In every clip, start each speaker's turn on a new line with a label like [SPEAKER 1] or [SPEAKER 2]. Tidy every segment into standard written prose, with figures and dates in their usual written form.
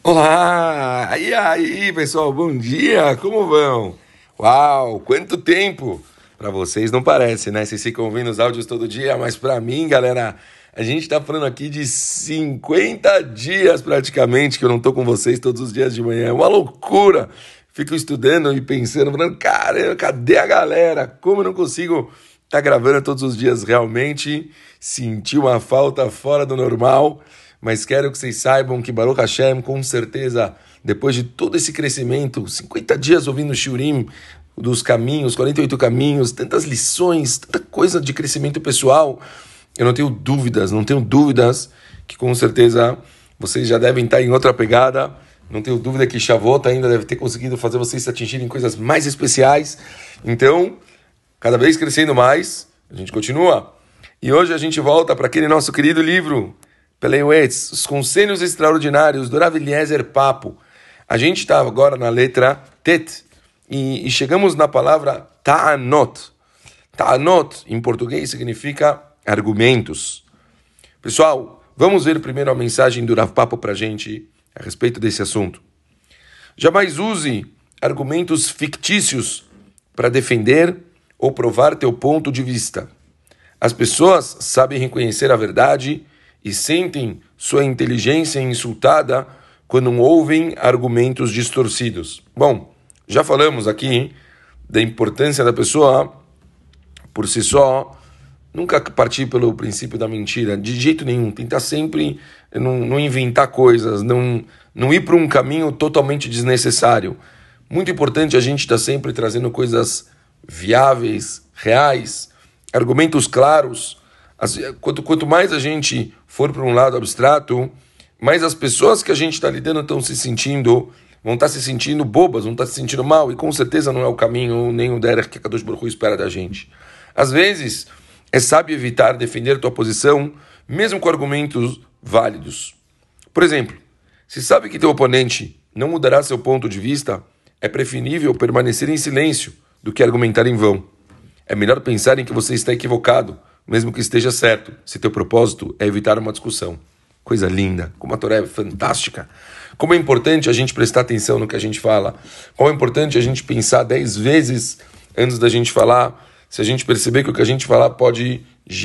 [SPEAKER 1] Olá! E aí, pessoal? Bom dia! Como vão? Uau! Quanto tempo! Para vocês não parece, né? Vocês ficam ouvindo os áudios todo dia, mas para mim, galera, a gente tá falando aqui de 50 dias praticamente que eu não tô com vocês todos os dias de manhã. É uma loucura! Fico estudando e pensando, falando, caramba, cadê a galera? Como eu não consigo estar gravando todos os dias realmente? Senti uma falta fora do normal. Mas quero que vocês saibam que Baruch Hashem, com certeza, depois de todo esse crescimento, 50 dias ouvindo o Shurim dos caminhos, 48 caminhos, tantas lições, tanta coisa de crescimento pessoal, eu não tenho dúvidas que com certeza vocês já devem estar em outra pegada. Não tenho dúvida que Shavuot ainda deve ter conseguido fazer vocês se atingirem coisas mais especiais. Então, cada vez crescendo mais, a gente continua. E hoje a gente volta para aquele nosso querido livro, Peleuetz, os Conselhos Extraordinários do Rav Eliezer Papo. A gente está agora na letra Tet e chegamos na palavra Ta'anot. Ta'anot, em português, significa argumentos. Pessoal, vamos ver primeiro a mensagem do Rav Papo para a gente a respeito desse assunto. Jamais use argumentos fictícios para defender ou provar teu ponto de vista. As pessoas sabem reconhecer a verdade e sentem sua inteligência insultada quando ouvem argumentos distorcidos. Bom, já falamos aqui da importância da pessoa, por si só, nunca partir pelo princípio da mentira, de jeito nenhum. Tentar sempre não inventar coisas, não ir para um caminho totalmente desnecessário. Muito importante a gente estar sempre trazendo coisas viáveis, reais, argumentos claros. Quanto mais a gente for para um lado abstrato, mais as pessoas que a gente está lidando vão estar se sentindo bobas, vão estar se sentindo mal, e com certeza não é o caminho, nem o derech que a Kadosh Baruch Hu espera da gente. Às vezes, é sábio evitar defender tua posição, mesmo com argumentos válidos. Por exemplo, se sabe que teu oponente não mudará seu ponto de vista, é preferível permanecer em silêncio do que argumentar em vão. É melhor pensar em que você está equivocado, mesmo que esteja certo, se teu propósito é evitar uma discussão. Coisa linda, como a Torá é fantástica. Como é importante a gente prestar atenção no que a gente fala. Como é importante a gente pensar 10 vezes antes da gente falar, se a gente perceber que o que a gente falar pode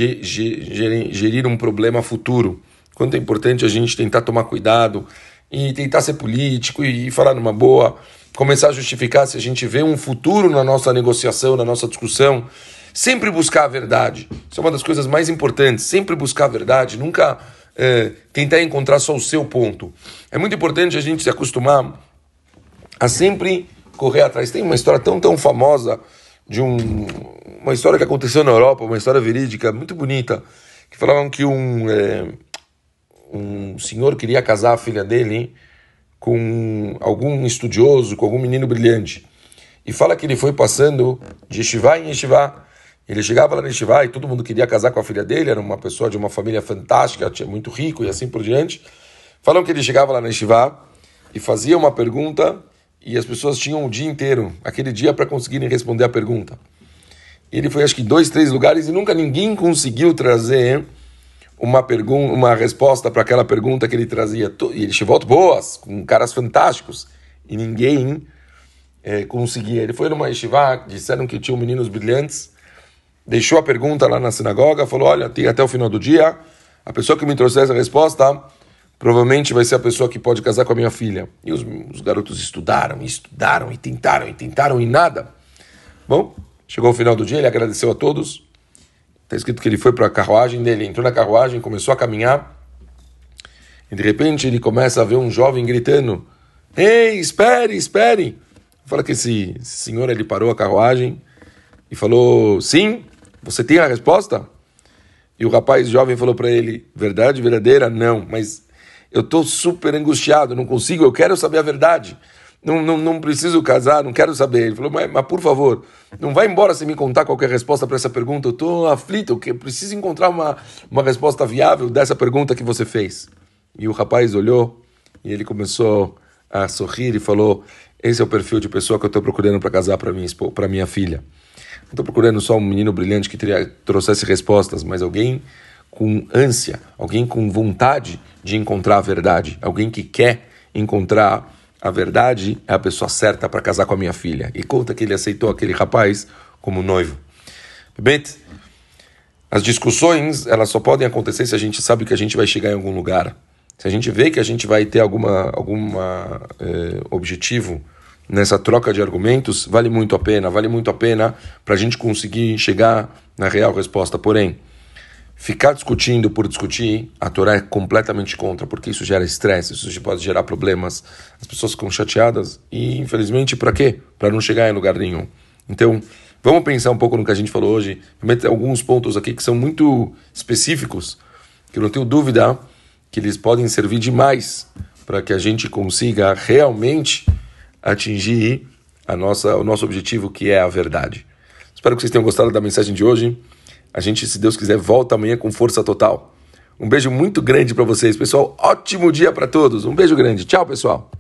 [SPEAKER 1] gerir um problema futuro. Quanto é importante a gente tentar tomar cuidado e tentar ser político e falar numa boa, começar a justificar se a gente vê um futuro na nossa negociação, na nossa discussão. Sempre buscar a verdade. Isso é uma das coisas mais importantes. Sempre buscar a verdade. Nunca tentar encontrar só o seu ponto. É muito importante a gente se acostumar a sempre correr atrás. Tem uma história tão famosa de uma história que aconteceu na Europa, uma história verídica, muito bonita, que falavam que um senhor queria casar a filha dele com algum estudioso, com algum menino brilhante. E fala que ele foi passando de yeshiva em yeshiva. Ele chegava lá na yeshiva e todo mundo queria casar com a filha dele, era uma pessoa de uma família fantástica, muito rico e assim por diante. Falam que ele chegava lá na yeshiva e fazia uma pergunta e as pessoas tinham o dia inteiro, aquele dia, para conseguirem responder a pergunta. Ele foi acho que 2, 3 lugares e nunca ninguém conseguiu trazer uma resposta para aquela pergunta que ele trazia. E ele chegou boas, com caras fantásticos, e ninguém conseguia. Ele foi numa yeshiva, disseram que tinham meninos brilhantes, deixou a pergunta lá na sinagoga, falou, olha, tem até o final do dia, a pessoa que me trouxer essa resposta provavelmente vai ser a pessoa que pode casar com a minha filha. E os garotos estudaram e tentaram e nada. Bom, chegou o final do dia, ele agradeceu a todos. Está escrito que ele foi para a carruagem dele, entrou na carruagem, começou a caminhar, e de repente ele começa a ver um jovem gritando, ei, espere! Fala que esse senhor, ele parou a carruagem e falou, sim, você tem a resposta? E o rapaz jovem falou para ele, verdade verdadeira? Não, mas eu estou super angustiado, não consigo, eu quero saber a verdade. Não preciso casar, não quero saber. Ele falou, mas por favor, não vai embora sem me contar qualquer resposta para essa pergunta. Eu estou aflito, eu preciso encontrar uma resposta viável dessa pergunta que você fez. E o rapaz olhou e ele começou a sorrir e falou, esse é o perfil de pessoa que eu estou procurando para casar para minha filha. Não estou procurando só um menino brilhante que trouxesse respostas, mas alguém com ânsia, alguém com vontade de encontrar a verdade, alguém que quer encontrar a verdade, é a pessoa certa para casar com a minha filha. E conta que ele aceitou aquele rapaz como noivo. Bem, as discussões, elas só podem acontecer se a gente sabe que a gente vai chegar em algum lugar. Se a gente vê que a gente vai ter algum objetivo nessa troca de argumentos, vale muito a pena para a gente conseguir chegar na real resposta. Porém, ficar discutindo por discutir, a Torá é completamente contra, porque isso gera estresse, isso pode gerar problemas, as pessoas ficam chateadas e, infelizmente, para quê? Para não chegar em lugar nenhum. Então, vamos pensar um pouco no que a gente falou hoje, tem alguns pontos aqui que são muito específicos, que eu não tenho dúvida que eles podem servir demais para que a gente consiga realmente atingir o nosso objetivo, que é a verdade. Espero que vocês tenham gostado da mensagem de hoje. A gente, se Deus quiser, volta amanhã com força total. Um beijo muito grande para vocês, pessoal. Ótimo dia para todos. Um beijo grande. Tchau, pessoal.